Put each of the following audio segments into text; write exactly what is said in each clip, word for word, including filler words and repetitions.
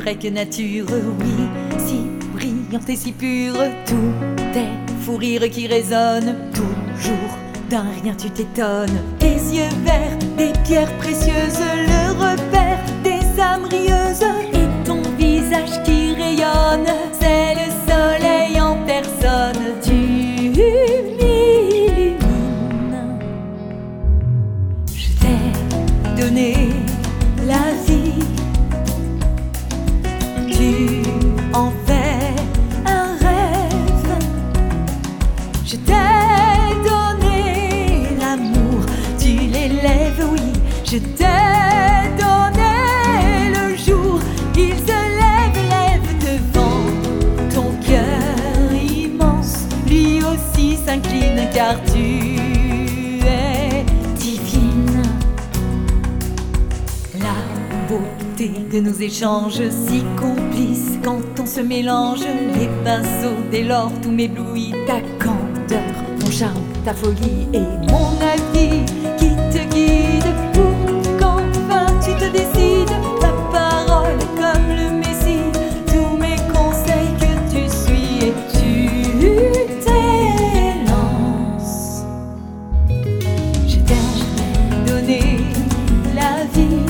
vrai que nature, oui, si brillante et si pure, tout est fou rire qui résonne toujours. D'un rien tu t'étonnes, des yeux verts, des pierres précieuses, le repère des âmes rieuses, et ton visage qui rayonne, c'est le soleil en personne. Tu m'illumines, je t'ai donné la vie, tu en fais un rêve, je t'ai oui, je t'ai donné le jour, il se lève, lève devant ton cœur immense, lui aussi s'incline car tu es divine. La beauté de nos échanges si complices, quand on se mélange les pinceaux, dès lors tout m'éblouit, ta candeur, ton charme, ta folie et mon avis qui te guide pour qu'enfin tu te décides. Ta parole comme le Messie, tous mes conseils que tu suis et tu t'élances. Je t'ai donné la vie,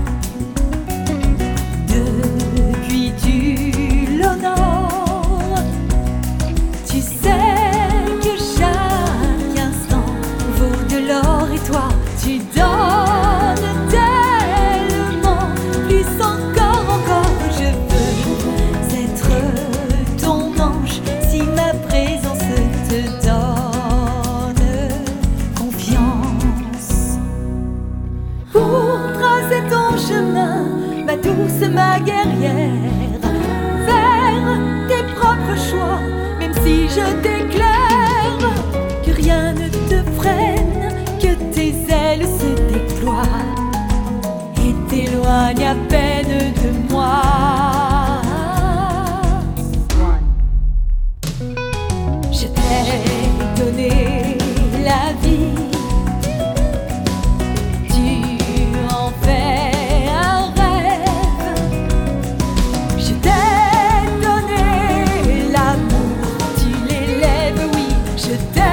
depuis tu l'honores. Tu sais et toi, tu donnes tellement, plus encore, encore, je veux être ton ange, si ma présence te donne confiance. Pour tracer ton chemin, ma douce, ma guerrière, faire tes propres choix, même si je déclare que rien ne te freine, tes ailes se déploient et t'éloignent à peine de moi. Je t'ai donné la vie, tu en fais un rêve. Je t'ai donné l'amour, tu l'élèves, oui, je t'ai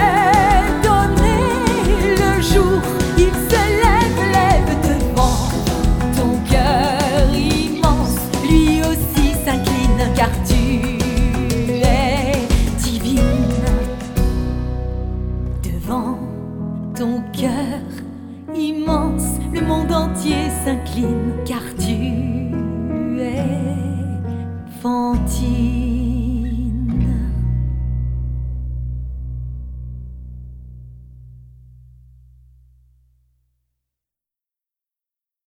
il se lève, lève devant ton cœur immense, lui aussi s'incline car tu es divine. Devant ton cœur immense, le monde entier s'incline car tu es fantine.